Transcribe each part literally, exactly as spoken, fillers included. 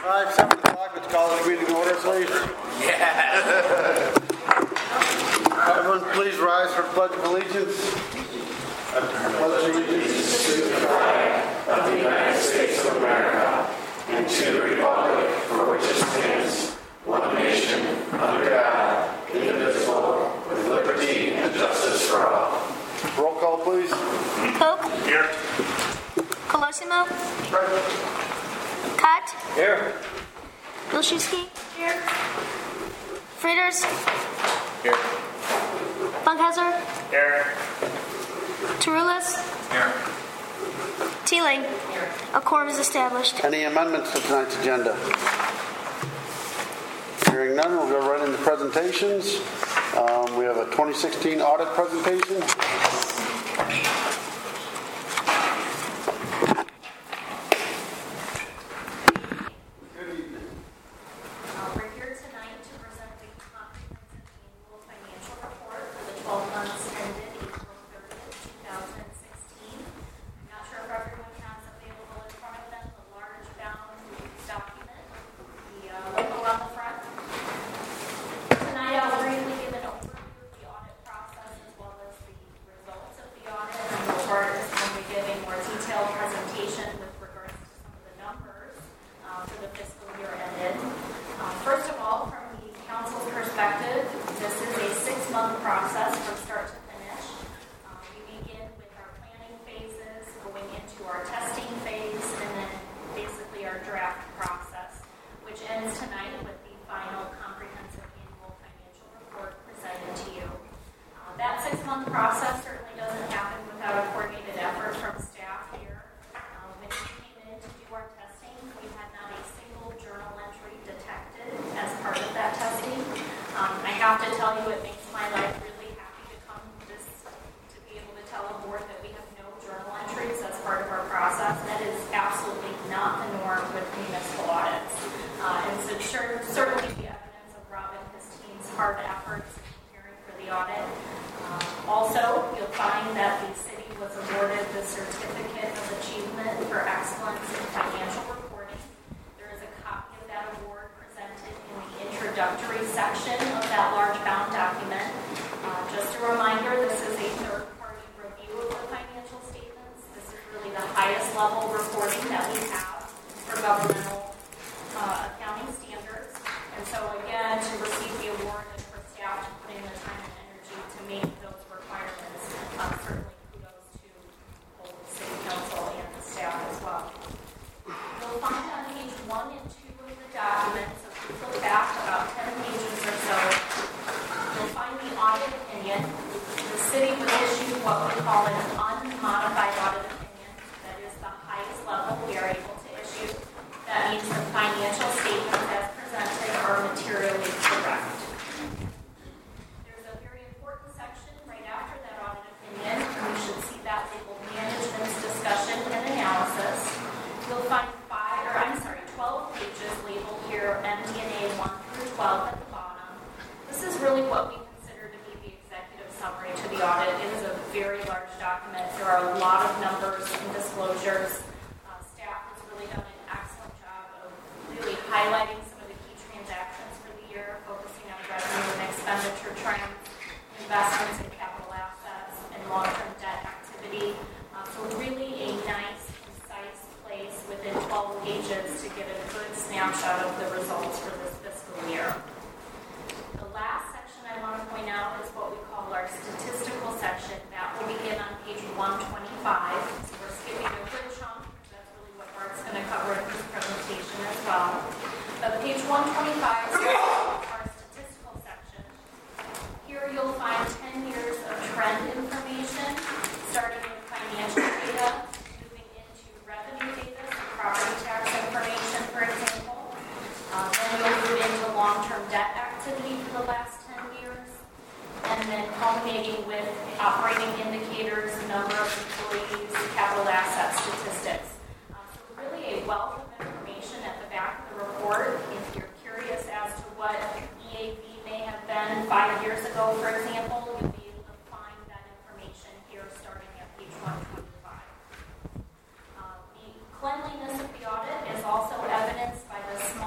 Five, seven o'clock, let's call this meeting to order, please. Yeah. Everyone, please rise for the Pledge of Allegiance. I pledge allegiance to the flag of the United States of America and to the republic for which it stands, one nation, under God, indivisible, with liberty and justice for all. Roll call, please. Pope. Here. Colosimo. Kat. Here. Wilczewski. Here. Frieders. Here. Funkhauser. Here. Tarulas. Here. Teeling. Here. A quorum is established. Any amendments to tonight's agenda? Hearing none, we'll go right into presentations. Um, we have a twenty sixteen audit presentation. Cleanliness of the audit is also evidenced by the small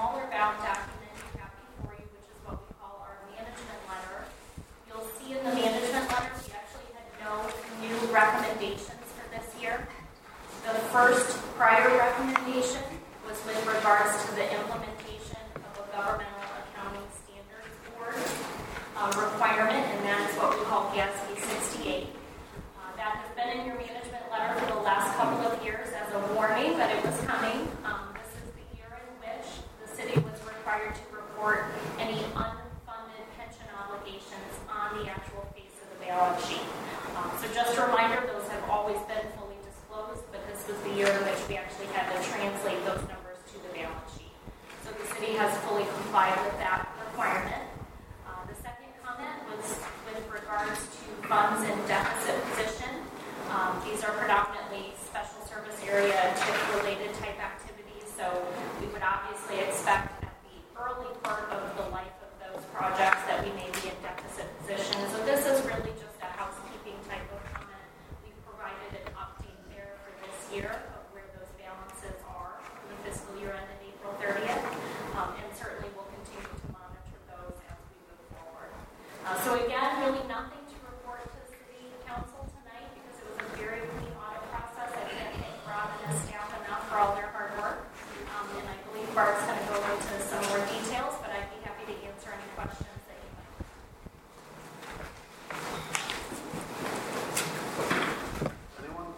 has fully complied with that requirement. Uh, the second comment was with regards to funds in deficit position. Um, these are predominantly special service area TIF-related type activities, so we would obviously expect at the early part of the life of those projects that we may be in deficit position. So this is really just a housekeeping type of comment. We've provided an update there for this year of where those balances are for the fiscal year ended April thirtieth, um, and certainly we'll continue to monitor those as we move forward. Uh, so again, really nothing to report to the City Council tonight because it was a very clean audit process. I can't thank Rob and his staff enough for all their hard work, um, and I believe Bart's going to go into some more details, but I'd be happy to answer any questions that you might have. Anyone?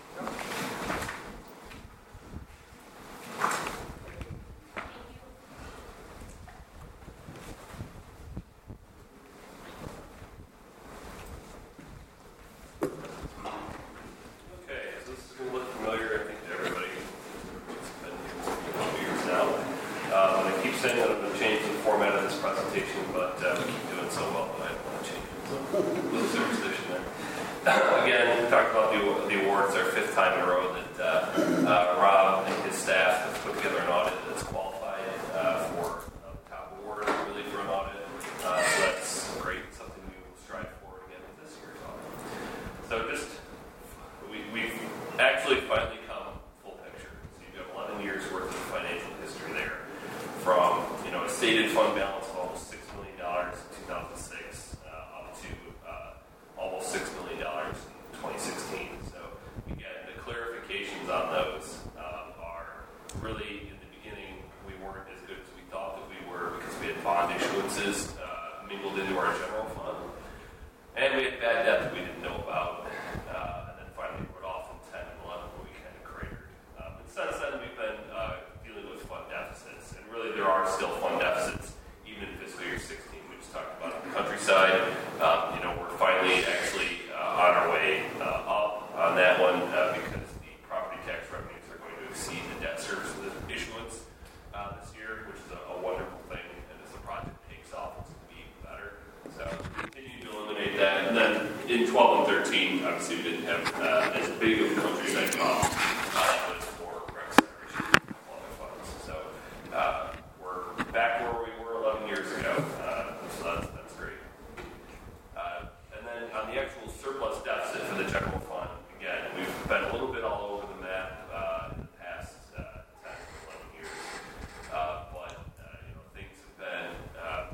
Okay, so this is going to look familiar, I think, to everybody. It's been a couple years now. Um, and I keep saying that I'm going to change the format of this presentation, but uh, we keep doing so well that I don't want to change it. So, a little superstition there. Again, we talked about the, the awards, our fifth time in a row that uh, uh, Rob and his staff have put together an audit that's qualified uh, for uh, the top award, really, for an audit. Uh, so that's great, something we will strive for again with this year's audit. So just We, we've actually finally come full picture. So you've got eleven years worth of financial history there, from you know a stated fund balance of almost six million dollars in two thousand six uh, up to uh, almost six million dollars in twenty sixteen. So again, the clarifications on those uh, are really in the beginning we weren't as good as we thought that we were because we had bond issuances uh, mingled into our general fund, and we had bad debt that we didn't know about. Uh, Finally wrote off in ten and eleven when we kind of cratered. Um, and since then, we've been uh, dealing with fund deficits. And really, there are still fund deficits, even in fiscal year sixteen. We just talked about it in the countryside. Um, you know, we're finally actually uh, on our way uh, up on that one uh, because the property tax revenues are going to exceed the debt service issuance uh, this year, which is a, a wonderful thing. And as the project takes off, it's going to be even better. So continue to eliminate that. And then in twelve and thirteen, obviously we didn't have uh, as big of a countryside cost uh, as for rec centers and other funds. So uh, we're back where we were eleven years ago. Uh, so that's, that's great. Uh, and then on the actual surplus deficit for the general fund, again, we've been a little bit all over the map uh, in the past uh, ten, eleven years. Uh, but uh, you know, things have been uh,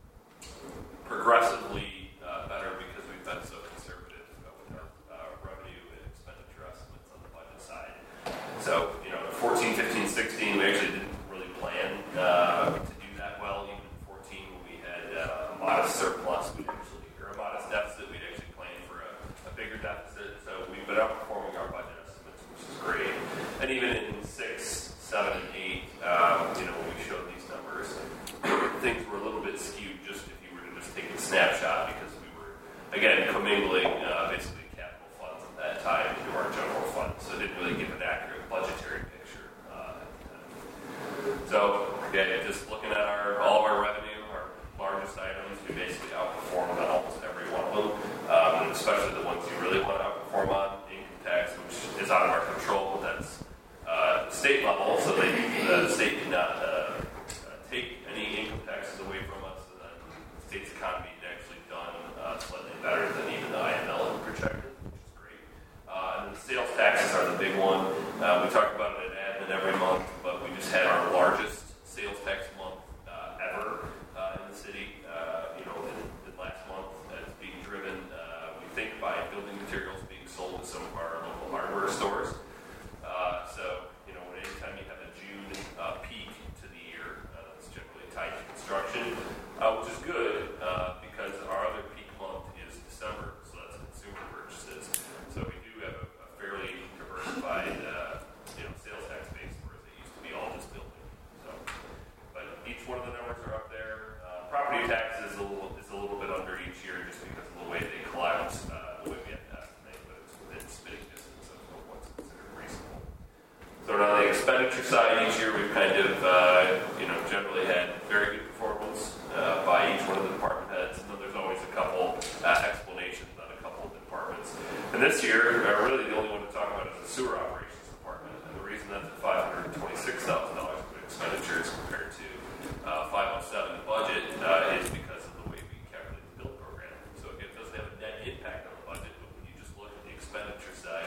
progressively uh, better because we've been so conservative uh, with our uh, revenue and expenditure estimates on the budget side. So, you know, fourteen, fifteen, sixteen, we actually didn't really plan uh, to do that well. Even in fourteen, when we had uh, a modest surplus, we actually, or a modest deficit, we'd actually planned for a, a bigger deficit. So we've been outperforming our budget estimates, which is great. And even in six, seven, and eight, um, you know, when we showed these numbers, things were a little bit skewed just if you were to just take a snapshot because we were, again, commingling uh, basically capital funds at that time into our general fund. So it didn't really give an accurate budgetary picture. Uh, so, yeah, just looking at our all of our revenue, our largest items, we basically outperformed on almost every one of them, um, and especially the ones you really want to outperform on, income tax, which is out of our control. That's uh, state level, so they, the state did not uh, take any income taxes away from us, and then the state's economy had actually done uh, slightly better than even the I M L had projected, which is great. Uh, and then the sales taxes are the big one. Uh, we talk about it at admin every month, but we just had our largest sales tax month uh, ever kind of, uh, you know, generally had very good performance uh, by each one of the department heads, and then there's always a couple uh, explanations on a couple of departments. And this year, uh, really the only one to talk about is the sewer operations department, and the reason that's at five hundred twenty-six thousand dollars of expenditures compared to uh, five oh seven budget uh, is because of the way we calculate the build program. So again, it doesn't have a net impact on the budget, but when you just look at the expenditure side,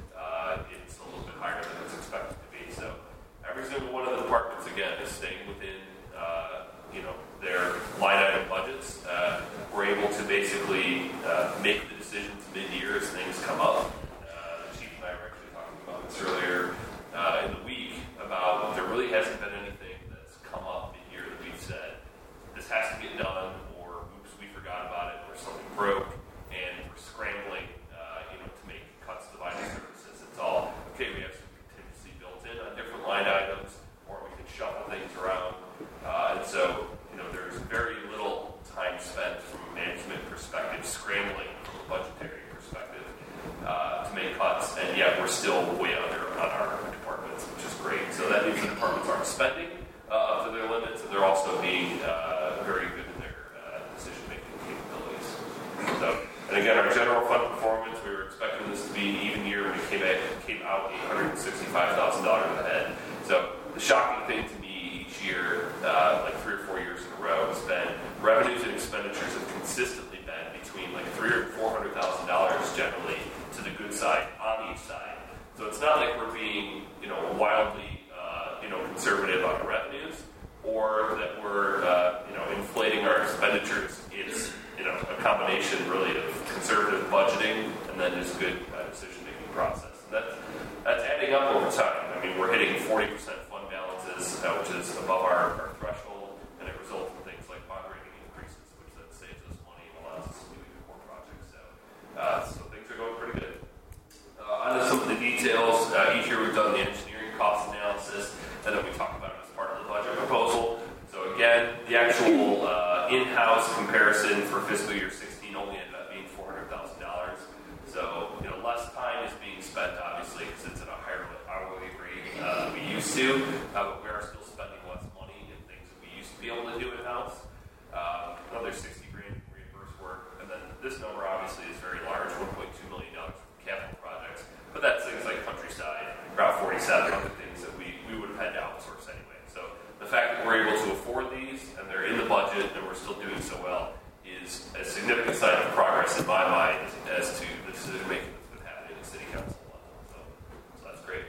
uh, it's a little bit higher than it's expected to be. So every single one of the departments, again, is staying within, uh, you know, their line item budgets. Uh, we're able to basically uh, make the decisions mid-year as things come up. Uh, the chief and I were actually talking about this earlier uh, in the week about there really hasn't been anything that's come up mid-year that we've said this has to get done, or oops, we forgot about it, or something broke, and we're scrambling, uh, you know, to make cuts to vital services. It's all okay. We have some contingency built in on different line items, or we can shuffle things around. Uh, and so, you know, there's very little time spent from a management perspective scrambling from a budgetary perspective uh, to make cuts, and yet we're still way under on our departments, which is great. So that means the departments aren't spending uh, up to their limits, and they're also being uh, very good in their uh, decision-making capabilities. So, and again, our general fund performance, we were expecting this to be an even year when we came out, came out eight hundred sixty-five thousand dollars ahead. So the shocking thing to me each year, uh, like three or four years in a row, has been revenues and expenditures have consistently been between like three or four hundred thousand dollars generally to the good side on each side. So it's not like we're being, you know, wildly, uh, you know, conservative on our revenues, or that we're, uh, you know, inflating our expenditures. It's, you know, a combination really of conservative budgeting and then just good uh, decision-making process. And that's that's adding up over time. I mean, we're hitting forty percent fund balances, uh, which is above our, our threshold, and it results in things like bond rating increases, which then saves us money and allows us to do even more projects. So, uh, so things are going pretty good. Uh, on to some of the details. Uh, each year we've done the engineering cost analysis, and then we talk about it as part of the budget proposal. So again, the actual uh, in-house comparison for fiscal year sixteen only ended up being four hundred thousand dollars. So, you know, less time is being spent, obviously, because it's at a higher hourly rate uh, than we used to, uh, but we are still spending less money in things that we used to be able to do in-house. Uh, another sixty grand in reimbursed work, and then this number obviously is very large, one point two million dollars for capital projects, but that's things like Countryside, Route forty-seven, other things that we, we would have had to outsource anyway. So the fact that we're able to afford these, and they're in the budget, and we're still doing so well, is a significant sign of progress in my mind as to the decision making that's been happening at city council level. So, so that's great.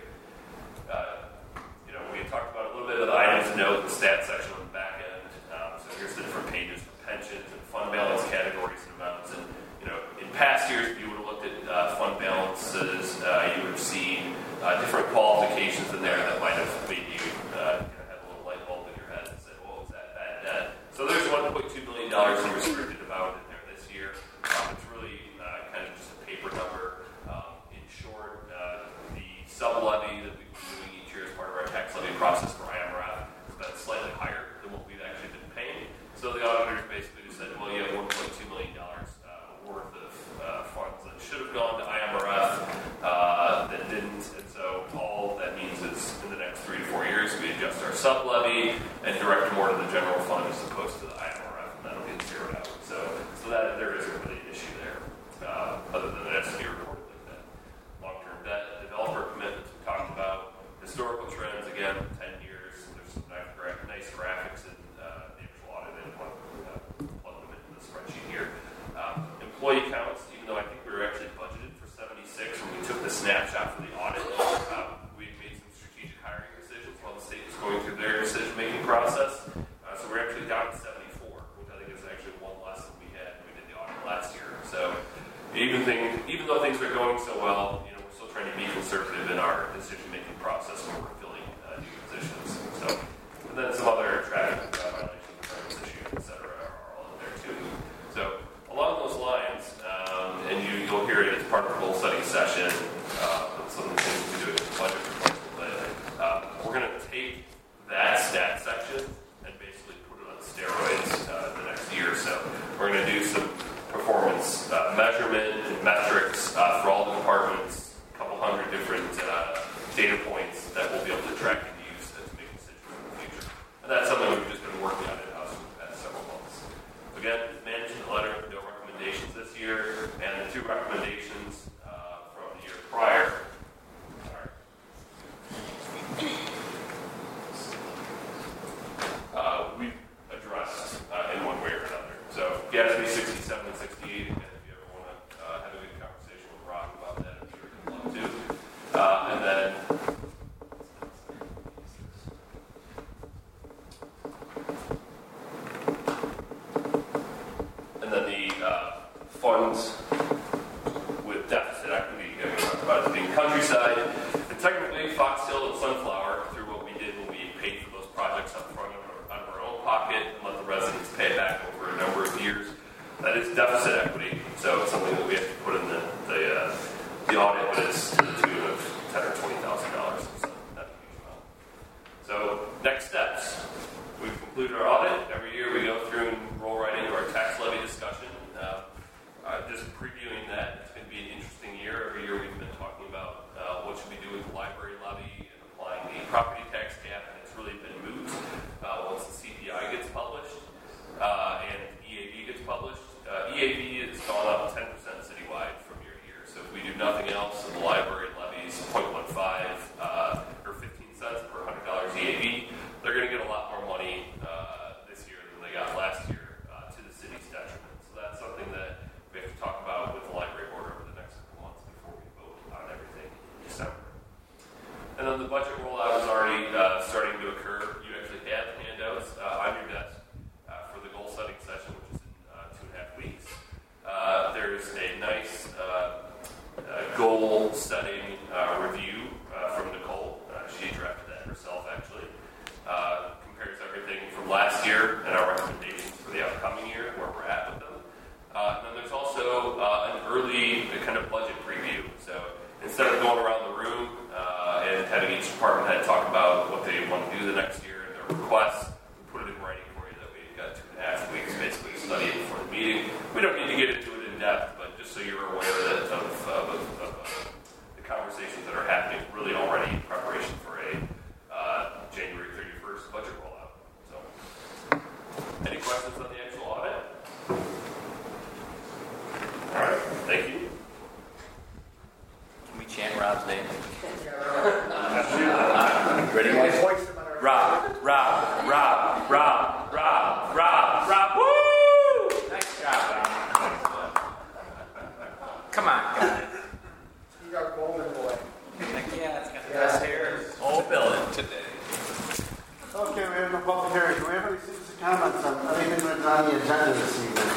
Uh, you know, we had talked about a little bit of the items to note, the stat section on the back end. Um, so here's the different pages for pensions and fund balance categories and amounts. And you know, in past years, if you would have looked at uh, fund balances, uh, you would have seen uh, different qualifications in there that might have made you uh, you know, have a little light bulb in your head and said, "Well, is that bad debt?" So there's one point two million dollars in restricted amount in there this year. Um, it's really uh, kind of just a paper number. Um, in short, uh, the sub-levy that we've been doing each year as part of our tax levy process for I M R F has been slightly higher than what we've actually been paying. So the auditors basically just said, well, you have one point two million dollars uh, worth of uh, funds that should have gone to I M R F uh, that didn't. And so all that means is in the next three to four years, we adjust our sub-levy and direct more to the general fund as opposed to the I M R F, and that'll get zeroed out. So, so that there isn't really an issue there, uh, other than it has to be reported like that. Long-term debt, developer commitments we talked about, historical trends, again, ten years. There's some nice, gra- nice graphics in uh, the actual audit, and want to uh, plug them into the spreadsheet here. Um, employee counts, even though I think we were actually budgeted for seventy-six when we took the snapshot for the audit, um, we made some strategic hiring decisions while the state was going through their decision-making process. Uh, so we're actually down to seventy-four, which I think is actually one less than we had when we did the audit last year. So even thing, even though things are going so well, you know, we're still trying to be conservative in our decision-making process when we're filling uh, new positions. So, and then some other traffic uh, violations, permits issues, et cetera, are all in there too. So along those lines, um, and you, you'll hear it as part of the goal setting session, uh, some of the things we do in the budget proposal, but uh, we're going to take that stat section and basically put it on steroids uh, the next year or so. We're going to do some performance uh, measurement and metrics uh, for all the departments, a couple hundred different uh, data points that we'll be able to track and use to make decisions funds with deficit equity. Again, we talked about it as being countryside. And technically, Fox Hill and Sunflower, through what we did when we paid for those projects up front out of our own pocket and let the residents pay it back over a number of years, that is deficit equity. So it's something that we have to put in the the, uh, the audit, but it's to the tune of ten or twenty thousand dollars. So not a huge amount. So next steps. We've concluded our audit. Every year we go through and roll right into our tax levy discussion. Uh, uh, just previewing that, it's going to be an interesting year. Every year we've been talking about uh, what should we do with the library levy and applying the property tax cap, and it's really been moved uh, once the C P I gets published uh, and E A V gets published. Uh, E A V has gone up ten percent citywide from year to year. So if we do nothing else, the library levies zero point one five uh, or fifteen cents per one hundred dollars E A V. They're going to get a lot more money uh, this year than they got last year uh, to the city's detriment. So that's something that we have to talk about with the library board over the next couple months before we vote on everything in December. And then the budget rollout is already uh, starting to occur. You actually have handouts uh, on your desk uh, for the goal setting session, which is in uh, two and a half weeks. Uh, there's a nice uh, uh, goal setting uh, review uh, from Nicole. Uh, she drafted that herself, actually. Uh, compares everything from last year and our recommendations for the upcoming year, where we're at with them. Uh, and then there's also uh, an early uh, kind of budget preview. So instead of going around the room uh, and having each department head talk about what they want to do the next year and their requests, we put it in writing for you that we've got two and a half weeks basically to study it before the meeting. We don't need to get into it in depth, but just so you're aware that of, of, of, of uh, the conversations that are happening really already in preparation for a uh, January thirty-first budget rollout. So, any questions on the actual audit? All right, thank you. Can we chant Rob's name? Ready? Rob, Rob, Rob, Rob, Rob, Rob, Rob. Woo! Nice job, Rob. Come on, guys. You got golden boy. Yeah, it's got the best hair. All building today. Okay, we have no public hearing. Do we have any citizen comments on anything that's on the agenda this evening?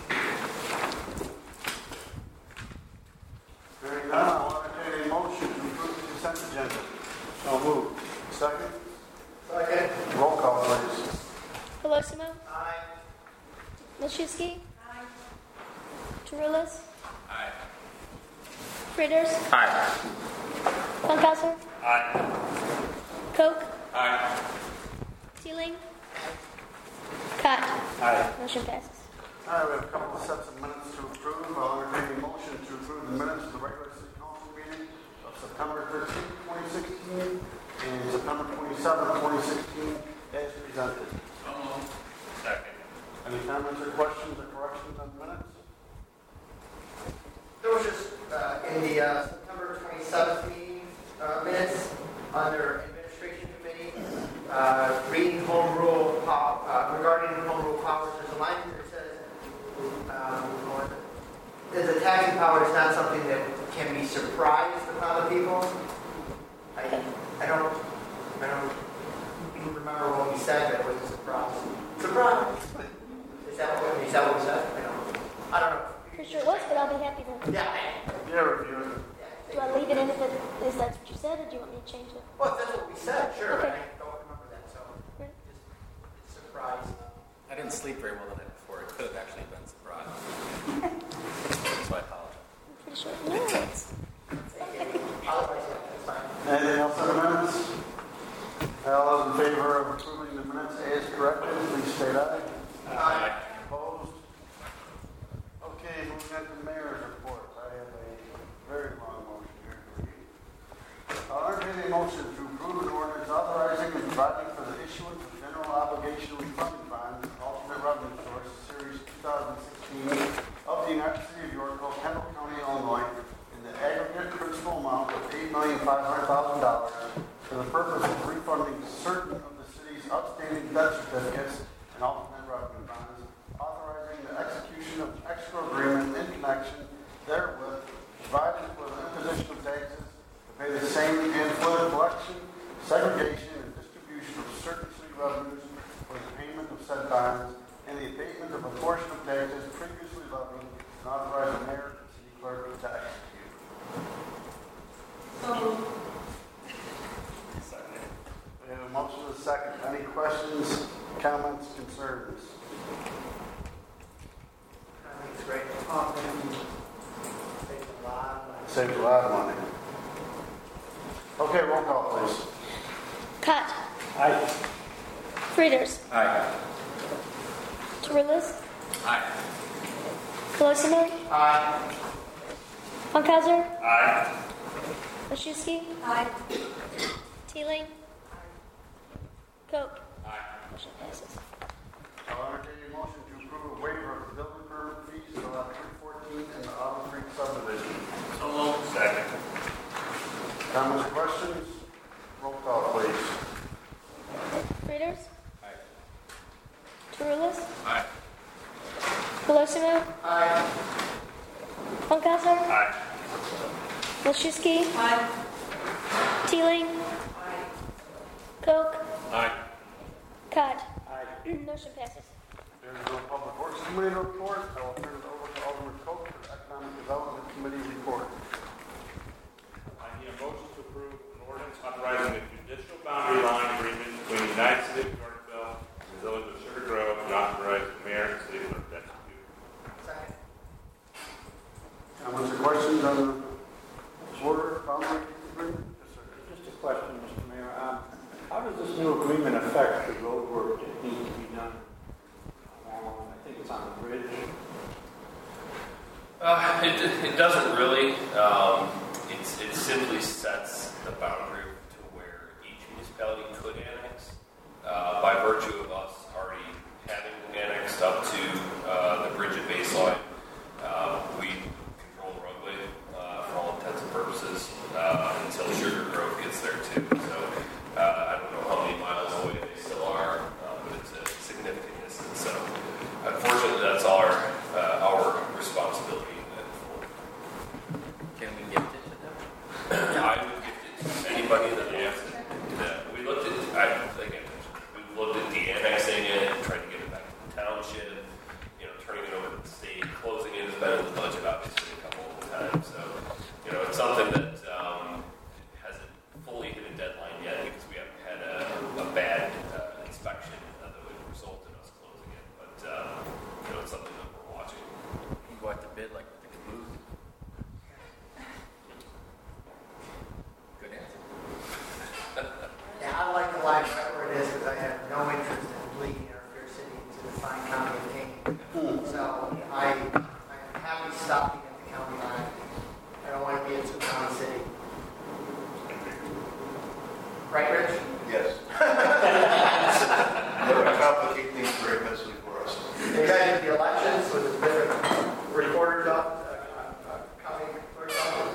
Hearing none, I'll entertain a motion to approve the consent agenda. So moved. Second? Second. Roll call, please. Colosimo. Aye. Milczewski. Aye. Tarulas. Aye. Frieders. Aye. Funkhauser. Aye. Koch. Aye. Teeling. Cott. Aye. Motion passes. All right, we have a couple of sets of minutes to approve. I'll entertain a motion to approve the minutes of the regular city council meeting of September thirteenth, twenty sixteen, and September twenty-seventh, twenty sixteen, as presented. Second. Any comments or questions or corrections on the minutes? There was just uh, in the uh, September twenty-seventh meeting uh, minutes under administration committee, uh, reading home rule pow- uh, regarding home rule powers. There's a line here that says, um, "That the taxing power is not something that can be surprised upon the people." I, I don't, I don't even remember what we said that was a surprise. Surprise. Is that what is that what we said? I don't, I don't know. Pretty sure it was, but I'll be happy to. Yeah. Yeah, review it. Do I leave it in if it is that's what you said, or do you want me to change it? Well, that's what we said, sure, but Okay. I don't remember that, so Right. just it's a surprise. I didn't sleep very well the night before. It could have actually been surprise. So I apologize. I'm pretty sure. No, it's, Otherwise, yeah, that's fine. Anything else on the minutes? All those in favor of approving the minutes as corrected, please state aye. Aye. Opposed? Okay, moving on to the mayor's report. I have a very long motion here to read. I'll entertain a motion to approve an ordinance authorizing and providing for the issuance of general obligation refunding bonds, alternate revenue source, series twenty sixteen, of the United City of Yorkville, Kendall County, Illinois, in the aggregate principal amount of eight million five hundred thousand dollars for the purpose of refunding certain of the city's outstanding debt certificates and alternate revenue bonds, authorizing the execution of extra agreement in connection therewith, providing for the imposition of taxes to pay the same and for the collection, segregation, and distribution of certain city revenues for the payment of said bonds, and the abatement of a portion of taxes previously levied, and authorizing second. Any questions, comments, concerns? I think it's great. Oh, thank you. Saves a lot of money. Saves a lot of money. Okay, roll call, please. Cott. Aye. Frieders. Aye. Torres. Aye. Colosimo. Aye. Funkhauser. Aye. Oshowski. Aye. Teeling. Koch. Aye. Motion passes. I'll entertain a motion to approve a waiver of the building permit fees for lot three fourteen and the Autumn Creek subdivision. So moved. Second. Comments or questions? Roll call, please. Frieders. Aye. Torres. Aye. Colosimo. Aye. Funkhauser. Aye. Oshowski. Aye. Teeling. Koch. Aye. Cott. Motion passes. There is no public works committee report. I will turn it over to Alderman Koch for the economic development committee report. I need a motion to approve an ordinance authorizing a judicial boundary line agreement between the United City of Yorkville and the Village of Sugar Grove and authorize the mayor and city clerk to execute. Second. Comments or questions on the border boundary agreement? Yes, sir. Just a question, Mister Mayor. Um, How does this new agreement affect the road work that needs to be done along, I think it's on the bridge? Uh, it, it doesn't really. Um, it's, it simply sets the boundary to where each municipality could annex. Uh, by virtue of us already having annexed up to uh, the bridge at baseline, uh, we control the roadway uh, for all intents and purposes uh, until Sugar Grove gets there too. So uh, I don't know how many miles away they still are, uh, but it's a significant distance. So unfortunately, that's our uh, our responsibility. Can we gift it to them? I would gift it to anybody that wants it. That we looked at, I, again, we looked at de-annexing it, trying to get it back to the township, you know, turning it over to the state, closing it has been in the budget, obviously, a couple of times. So, you know, it's something that um, hasn't fully hit a deadline yet because we haven't had a, a bad uh, inspection that would result in us closing it. But, uh, you know, it's something that we're watching. You can go out to bid like the caboose. Good answer. Yeah, I like the line right where it is because I have no interest in bleeding our fair city into the fine county of Kane. So I, I'm happy stopping at the county line. I don't want to be a two-county city. Right, Rich? Yes. That would complicate things very immensely for us. You guys did the elections with the different reporters up, uh, uh, county clerk's office.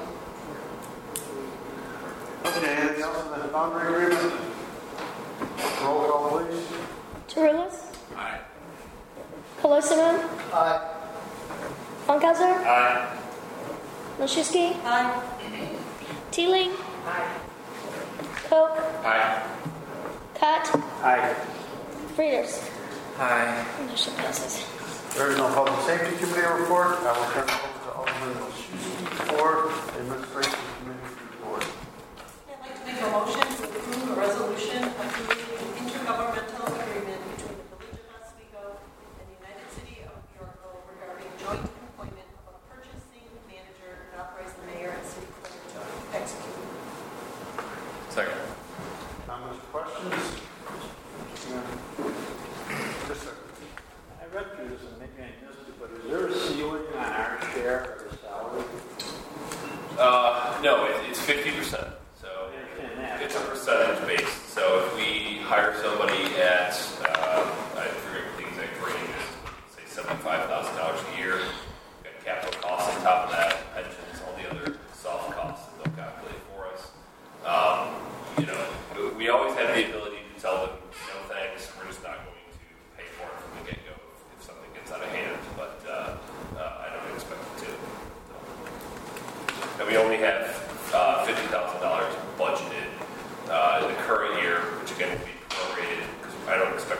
Okay, anything else on the boundary agreement? Roll call, please. Torres. Aye. Colosimo. Uh, Funkhauser. Aye. Oshowski. Aye. Teeling. Aye. Koch. Aye. Cott. Aye. Frieders. Aye. Motion passes. There is no public safety committee report. I will turn it over to Alderman Oshowski for the administration committee report. I'd like to make a motion to approve a resolution approving an intergovernmental agreement between the Village of Oswego and the United City of Yorkville regarding joint employment of a purchasing manager and authorize the mayor and city clerk to execute. Second. Comments or questions? Yes, sir. I read through this and maybe I missed it, but is there a ceiling on our share of the salary? Uh, no, it, it's fifty percent. So I understand that. it's a percentage based. So if we hire somebody at, uh, I forget what the exact range is, say seventy-five thousand dollars a year, we've got capital costs on top of that, pensions, all the other soft costs that they'll calculate for us. Um, you know, we always have the ability to tell them, no thanks, we're just not going to pay for it from the get-go if, if something gets out of hand, but uh, uh, I don't expect it to. And we only have uh, fifty thousand dollars budgeted uh, in the current year, which again will be prorated because I don't expect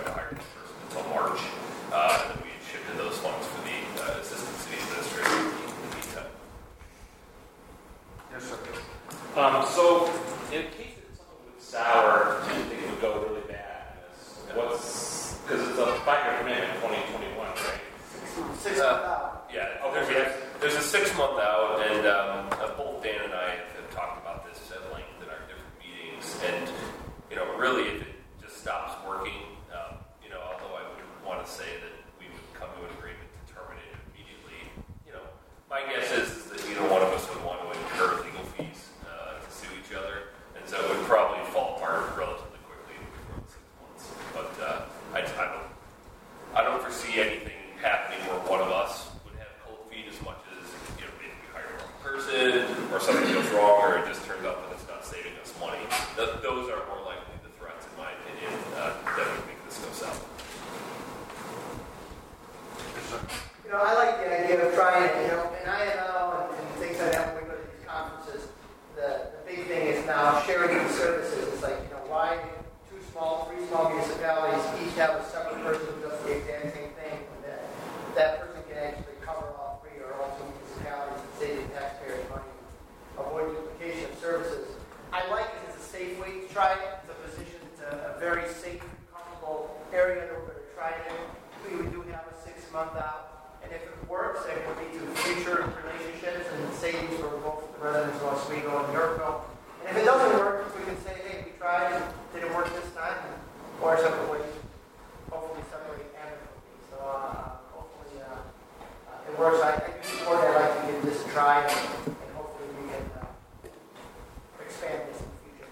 municipalities each have a separate person who does the exact same thing, and that, that person can actually cover all three, or all two municipalities and save the taxpayers money, avoid duplication of services. I like it as a safe way to try it. It's a position, it's a, a very safe, comfortable area that we're going to try it in. We would do have a six-month out, and if it works, it will lead to future relationships and savings for both the residents of Oswego and Yorkville. And if it doesn't work, we can say, hey, we tried and it didn't work this time, and or separate ways, hopefully separate amicably. So uh, hopefully uh, uh, it works. I, I do support it. I'd like to give this a try, and, and hopefully we can uh, expand this in the future.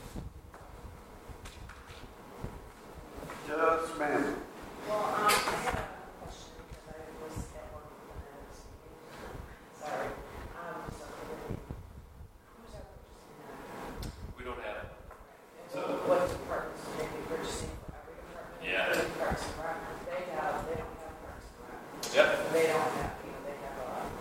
Yes, ma'am. Well, um, I have a question because I was at work when I was sorry. Um, so who's our purchasing? We don't have it. So what departments do they be purchasing for every department? Yeah. Every Parks and Rec. They have, they don't have Parks and Rec. Yep. They don't have, you know, they have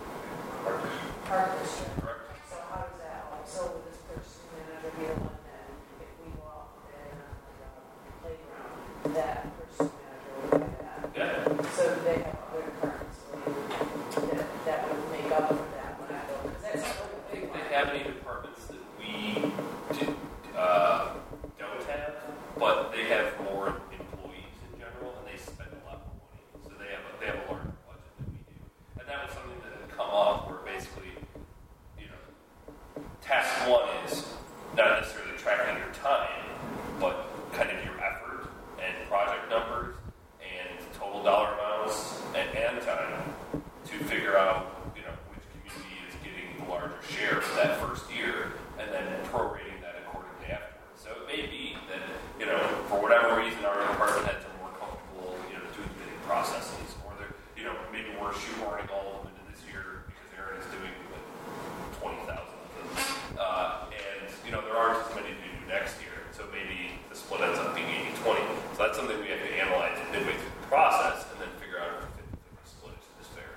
a park district. Correct. So how does that, also with this purchasing manager be the one that if we go out and uh, playground, that purchasing manager would do that? Yeah. So do they have other departments that, that would make up for that when I go? Because that's a really I big think one. they have any departments that we do, uh, don't have, but they have more employees in general, and they spend a lot more money. So they have a, they have a larger budget than we do. And that was something that had come up where basically, you know, task one is not necessarily tracking your time, but kind of your effort and project numbers and total dollar amounts and, and time to figure out, you know, which community is getting the larger share for that first year, and then prorating that accordingly afterwards. So it may be that, you know, for whatever reason, our department heads are more comfortable, you know, doing bidding processes, or they're, you know, maybe we're shoehorning all of them into this year because Aaron is doing like, twenty thousand of them. Uh, and, you know, there aren't as many to do next year, so maybe the split ends up being eighty twenty. So that's something we have to analyze midway through the process and then figure out if the fifty-fifty split is fair.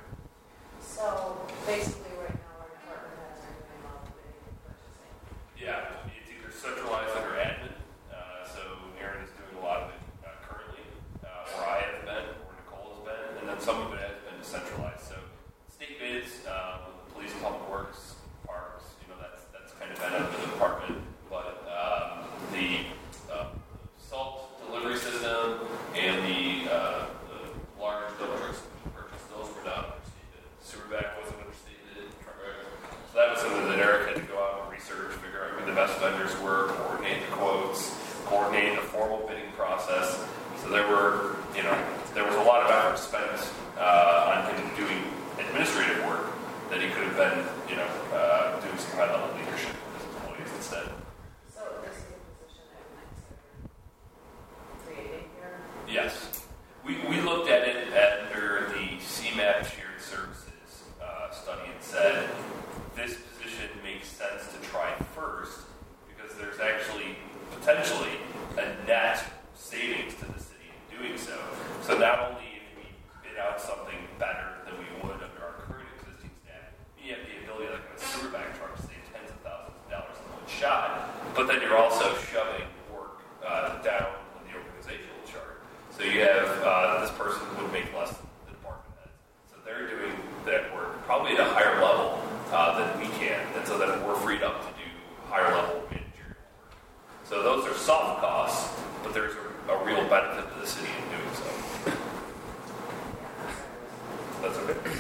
So basically, right now, our department heads are doing all the bidding and purchasing. Yeah, it's either centralized under admin, uh, so Aaron is doing a lot of it uh, currently, uh, or I have been, or Nicole has been, and then some of it has been decentralized. So state bids, um, police, public works, parks, you know, that's that's kind of been up to the department. But um, the uh, salt delivery system and the, uh, the large dump trucks purchase, those were not understated. Sewer vac wasn't understated. So that was something that Eric had to go out and research, figure out who the best vendors were, coordinate the quotes, coordinate the formal bidding process. So there were, you know, there was a lot of effort spent uh, on him doing administrative work that he could have been, you know, uh, doing some high-level leadership with his employees instead. So this is a position that we consider creating here? Yes. We, we looked at it under the C MAP shared services uh, study and said this position makes sense to try first because there's actually potentially a net savings to the city in doing so. So not only if we bid out something better than we would under our current existing staff, you have the ability, like on a sewer bag truck, to save tens of thousands of dollars in one shot, but then you're also shoving work uh, down in the organizational chart. So you have uh, this person would make less than the department heads. So they're doing that work probably at a higher level uh, than we can, and so then we're freed up to do higher level managerial work. So those are soft costs, but there's a, a real benefit to the city in doing so. That's okay.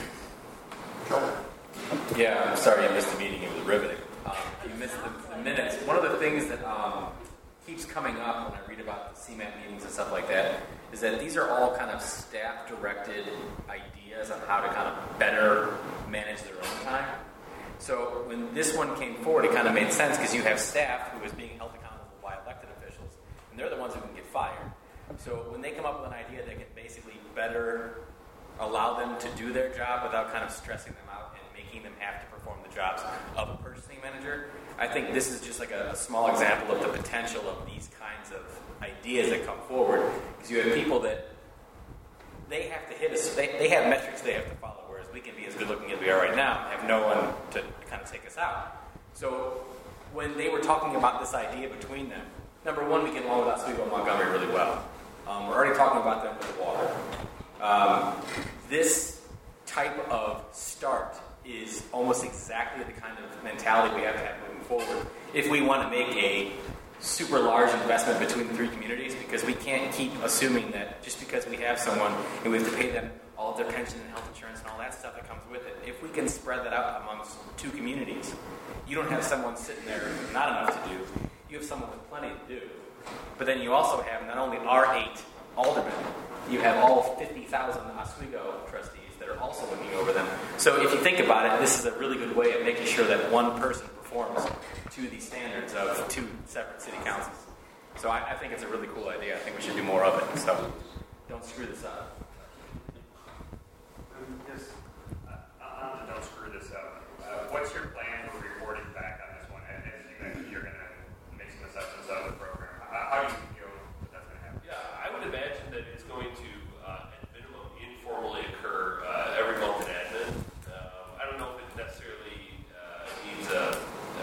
Yeah, I'm sorry you missed the meeting. It was riveting. Um, you missed the, the minutes. One of the things that um, keeps coming up when I read about the C MAP meetings and stuff like that is that these are all kind of staff-directed ideas on how to kind of better manage their own time. So when this one came forward, it kind of made sense because you have staff who is being held accountable by elected officials, and they're the ones who can get fired. So when they come up with an idea that can basically better allow them to do their job without kind of stressing them out and making them have to perform the jobs of a purchasing manager, I think this is just like a, a small example of the potential of these kinds of ideas that come forward. Because you have people that they have to hit us, they, they have metrics they have to follow, whereas we can be as good looking as we are right now and have no one to kind of take us out. So when they were talking about this idea between them, number one, we get along with Oswego and Montgomery really well. assuming that just because we have someone and we have to pay them all of their pension and health insurance and all that stuff that comes with it, if we can spread that out amongst two communities, you don't have someone sitting there with not enough to do, you have someone with plenty to do. But then you also have not only our eight aldermen, you have all fifty thousand Oswego trustees that are also looking over them. So if you think about it, this is a really good way of making sure that one person performs to the standards of two separate city councils. So I, I think it's a really cool idea. I think we should do more of it. So don't screw this up. Yes. Uh, on to don't screw this up. Uh, what's your plan for reporting back on this one? As you, you're going to make some assessments of the program. How, how do you feel that that's going to happen? Yeah, I would imagine that it's going to, uh, at minimum, informally occur uh, every month in admin. Um, I don't know if it necessarily uh, needs a,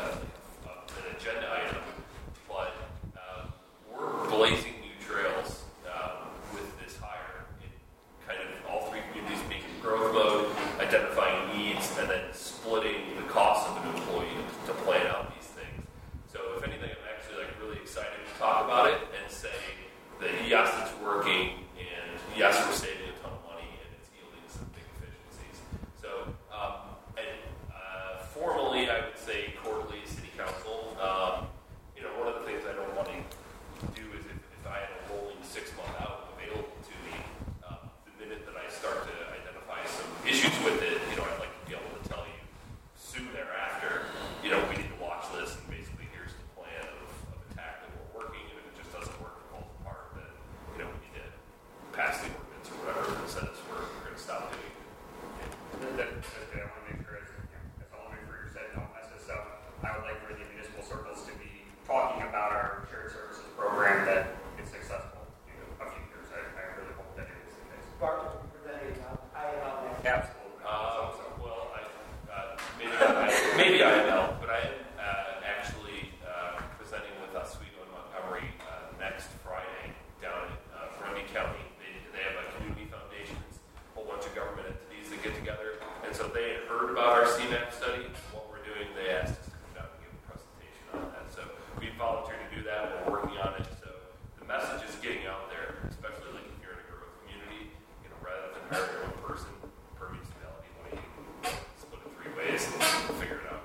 uh, an agenda item, but um, we're blazing new trails um, with this hire. It kind of all three communities being in growth mode, identifying needs, and then splitting the cost of an employee to plan out these things. So if anything, I'm actually like really excited to talk about it and say that yes, it's working, and yes, we're saving a ton of money, and it's yielding some big efficiencies. So um, and, uh, formally, I would say quarterly city council. Um, you know, one of the things I don't want to do is if, if I had a rolling six month out available to me, um, the minute that I start to identify some issues with it, you know, I'd like to be able to tell you soon thereafter, you know, we need to watch this, and basically here's the plan of, of attack that we're working, and if it just doesn't work, it falls apart, then, you know, we need to pass the ordinance or whatever that says we're, we're going to stop doing it. That, that, that's good. I want to make sure, as, you know, as all the recruiters said, don't mess this up. I would like for the municipal circles to be talking about our shared services program that is successful in a few years. I, I really hope that it is the case. Bart, presenting, uh, I L next. Absolutely. Uh, well, I, uh, maybe, I, maybe I know, but I am uh, actually uh, presenting with Oswego and Montgomery uh, next Friday down in uh, Grundy County. They, they have a community foundations, a whole bunch of government entities that get together, and so they had heard about our C MAP study, what we're doing. They asked us to come down and give a presentation on that. So we volunteered to do that. We're working on it. So the message is getting out there, especially like if you're in a growth community, you know, rather than hiring one person per municipality, why don't you split it three ways and figure it out.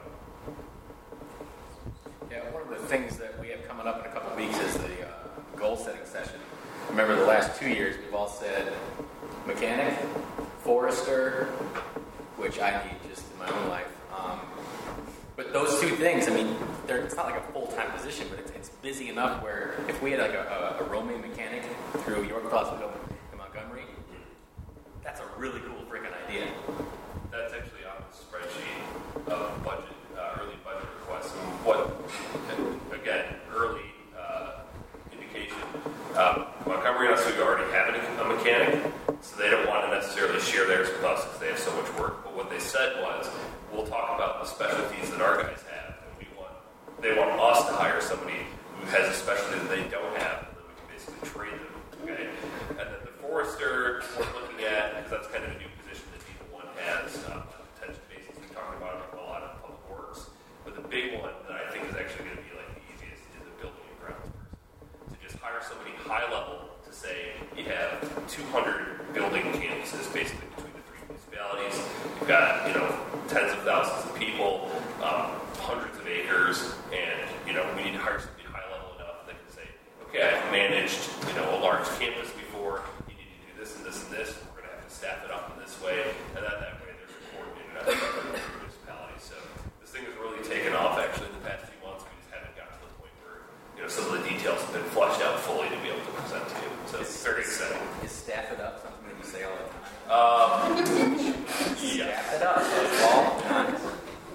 Yeah, one of the things that we have coming up in a couple of weeks is the uh, goal setting session. Remember the last two years we've all said mechanic, forester, which I need just in my own life. Um, but those two things, I mean, they're, it's not like a full-time position, but it's, it's busy enough where if we had like a, a, a roaming mechanic through York, Oswego, and Montgomery, that's a really cool freaking idea. That's actually on the spreadsheet of budget, uh, early budget requests. And what, and again, early uh, indication. Um, Montgomery and Oswego already have a mechanic, so they don't want to necessarily share theirs with us because they have so much work. But what they said was, we'll talk about the specialties that our guys have, and we want they want us to hire somebody who has a specialty that they don't have, and then we can basically train them. Okay, and then the forester we're looking at, because that's kind of a new position that people one has um, on a detention basis. We talked about it a lot in public works, but the big one that I think is actually going to be like the easiest is a building and grounds person. To just hire somebody high level to say you have two hundred building campuses basically between the three municipalities. You've got, you know, tens of thousands of people, um, hundreds of acres, and, you know, we need to hire somebody high level enough that can say, okay, I've managed, you know, a large campus before, you need to do this and this and this, and we're going to have to staff it up in this way, and then that way there's a coordinated effort from the municipalities. So this thing has really taken off actually in the past few months. We just haven't gotten to the point where, you know, some of the details have been fleshed out fully to be able to present to you. So it's very exciting. Is staff it up something that you say all the time? Um, yeah. Staff it up. So it's all honest.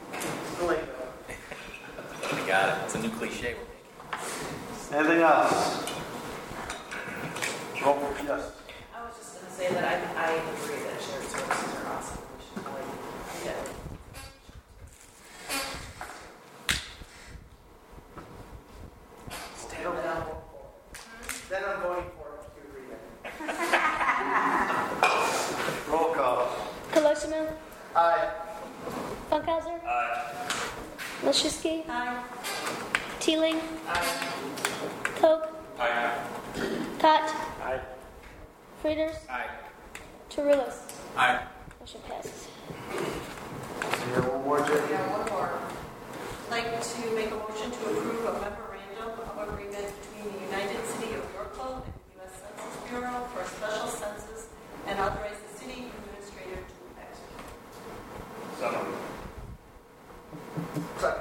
I got it. It's a new cliche we're making. Anything else? Oh, yes. I was just going to say that I, I agree that shared services are awesome. We should probably do that. Then I'm voting for- Then I'm voting for it to agree then. Roll call. Colosimo, Aye. Funkhauser, Uh, Milczewski, Aye. Teeling, Aye. Koch, I Cott, Aye. Frieders. Aye. Tarulis. Aye. Motion passes. You have one more, Jay? Yeah, one more. I'd like to make a motion to approve a memorandum of agreement between the United City of Yorkville and the U S Census Bureau for a special census and authorize the city administrator to execute. So moved. Second.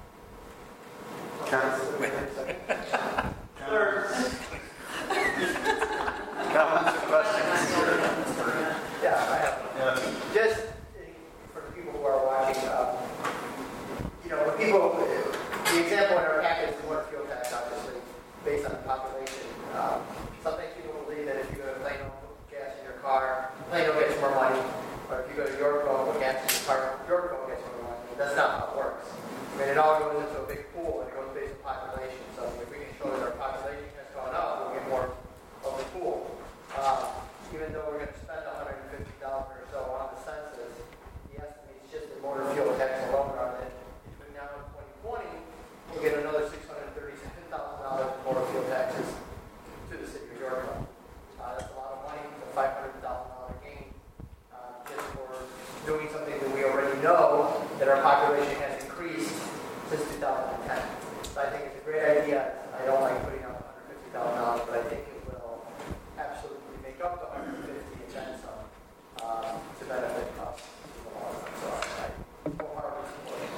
Comments or questions? Yeah, I have. Yes. Just for the people who are watching, um, you know, when people, the example in our package is water fuel tax, obviously, based on the population. Um, some things people believe that if you go to Plano, put gas in your car, Plano gets more money, or if you go to Yorkville, put gas in your car, Yorkville gets more money. That's not how it works. I mean, it all goes into a big pool, and it goes based on population. So if we can show that our population has gone up, we'll get more of the pool. Uh, even though we're going to spend one hundred fifty thousand dollars or so on the census, the estimate's just the motor fuel tax alone on it. Between now and twenty twenty, we'll get another six hundred thirty-seven thousand dollars in motor fuel taxes to the city of Yorkville. Uh, that's a lot of money. It's a five hundred thousand dollars gain uh, just for doing something that we already know that our population has increased since two thousand ten. So I think it's a great idea. I don't like putting out one hundred fifty thousand dollars, but I think it will absolutely make up the one hundred fifty and then some uh, to benefit us in the long run. So I wholeheartedly support it.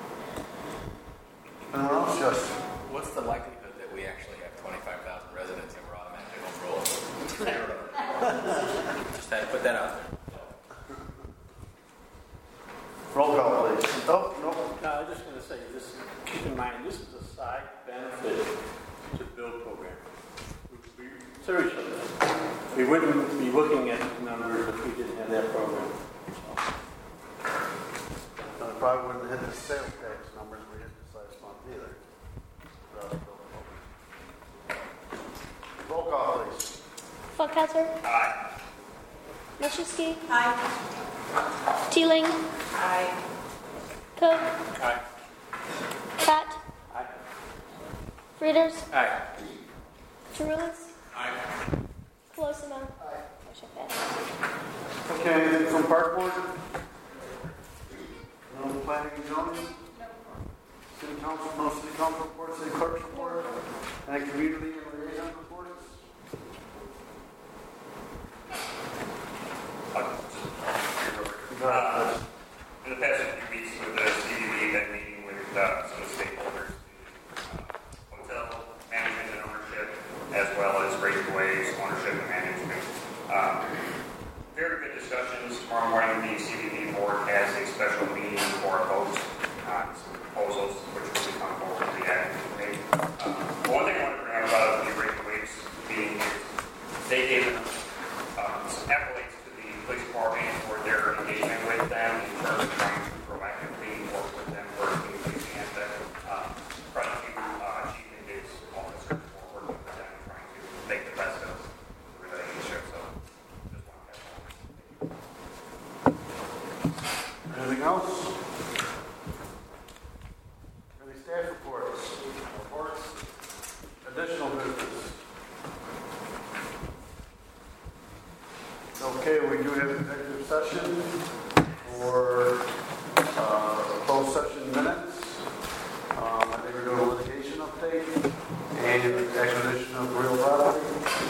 Anyone else? Yes. What's the likelihood that we actually have twenty-five thousand residents and we're automatically home rule? Just had to put that out there. Roll call, please. Oh, no. No, I was just going to say, just keep in mind, this is a side benefit to the build program. We, we, seriously, we wouldn't be looking at these numbers if we didn't have that program. So it probably wouldn't hit the sales tax numbers we hit this last month either. Roll call, please. Funkhalter. Aye. Machewski. Aye. Teeling. Aye. Cook. Aye. Pat. Aye. Frieders. Aye. Tarulis. Aye. Colosimo. Aye. Motion passes. Okay, anything from Park Board? No planning and zoning? City Council, no City Council report, City Clerk's report, and community and liaison reports? Go ahead, Uh, please. In the past few weeks with the C D B, been meeting with uh, some of the stakeholders, uh, hotel management and ownership, as well as Raceway's ownership and management. Um, very good discussions. Tomorrow morning, the C D B board has a special meeting for a vote on some proposals, which will be coming forward to the acting committee. Um, one thing I want to bring up about the Raceway's meeting is they gave um, some accolades to the police department for their engagement with them in terms of trying to proactively work with them for communication aspect. Um, credit to uh, Chief and his officers for working with them and trying to make the best of the relationship. So just want to have Anything else? Any staff reports? Reports? Additional business? Okay, we do have executive session for uh, closed session minutes. Um, I think we're doing a litigation update and acquisition of real property.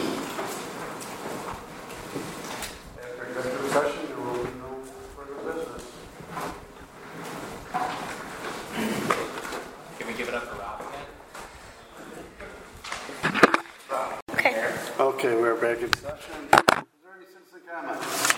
After executive session, there will be no further business. Can we give it up for Rob again? Okay. Okay, we're back in session. Is there any citizen comments?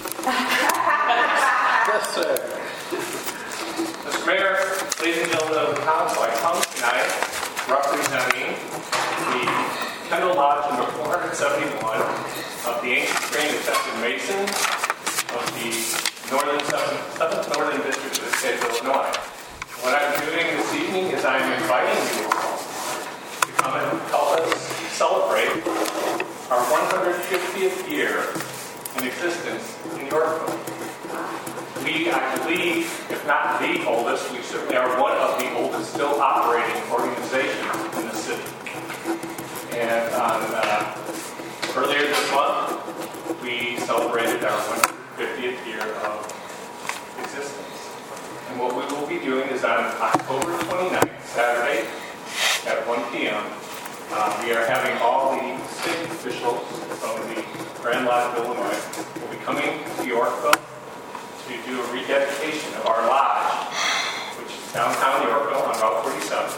Yes, sir. Mister Mayor, ladies and gentlemen of the council, I come tonight representing the Kendall Lodge number four seventy-one of the ancient train attested Mason of the northern seventh Northern District of the state of Illinois. What I'm doing this evening is I'm inviting you to come and help us celebrate our one hundred fiftieth year in existence in Yorkville. We, I believe, if not the oldest, we certainly are one of the oldest still operating organizations in the city. And on uh, earlier this month, celebrated our one hundred fiftieth year of existence. And what we will be doing is on October twenty-ninth, Saturday, at one p.m., uh, we are having all the city officials from the Grand Lodge of Illinois will be coming to Yorkville to do a rededication of our lodge, which is downtown Yorkville on Route forty-seven.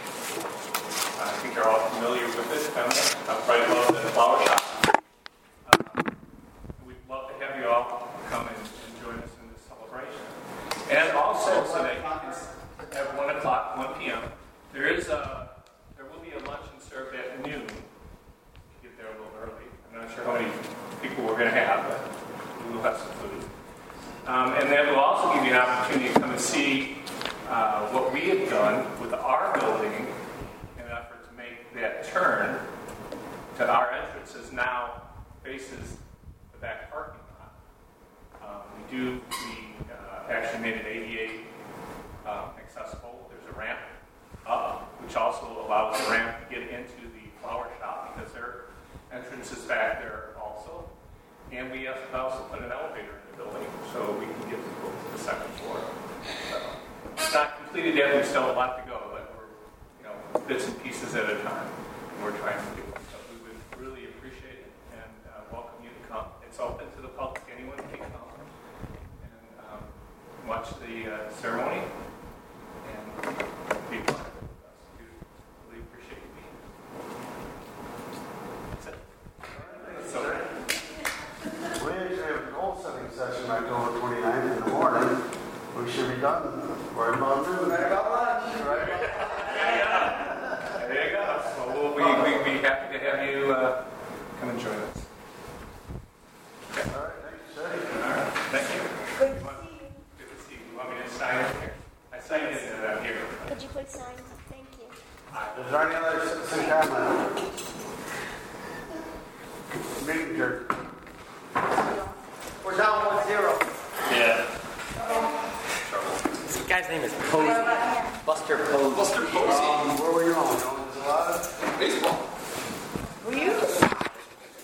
I think you're all familiar with this, kind of right above the flower shop. Um, we'd love to have you all come and, and join us in this celebration. And also, so that you can, at one o'clock, one p.m., there is a, there will be a luncheon served at noon. Get there a little early. I'm not sure how many people we're going to have, but we will have some food. Um, and then we'll also give you an opportunity to come and see uh, what we have done with our building in an effort to make that turn to our entrances now faces the back parking lot. Um, we do, we uh, actually made it A D A um, accessible. There's a ramp up, which also allows the ramp to get into the flower shop because their entrance is back there also. And we have also put an elevator in the building so we can get people to the second floor. So it's not completed yet. We still have a lot to go, but we're, you know, bits and pieces at a time. And we're trying to do it. So we would really appreciate it and uh, welcome you to come. It's open to the public. Anyone can come and um, watch the uh, ceremony and be part of it with us. We really appreciate you being here. That's it. So, We actually have a goal setting session October twenty-ninth in the morning. We should be done right about noon. Right about lunch. Right about lunch. there you go. So we'll be, we'll be happy to have you uh, come and join us. Okay. All right, thank you, sir. All right. Thank you. Good You want- Good to see you. You want me to sign it here? I signed it and I'm here. Could you please sign? Thank you. Is there any other citizen comment? Meeting adjourned. We're down one zero. Yeah. This guy's name is Posey. Buster Posey. Um, where were you on? There's a lot of Baseball.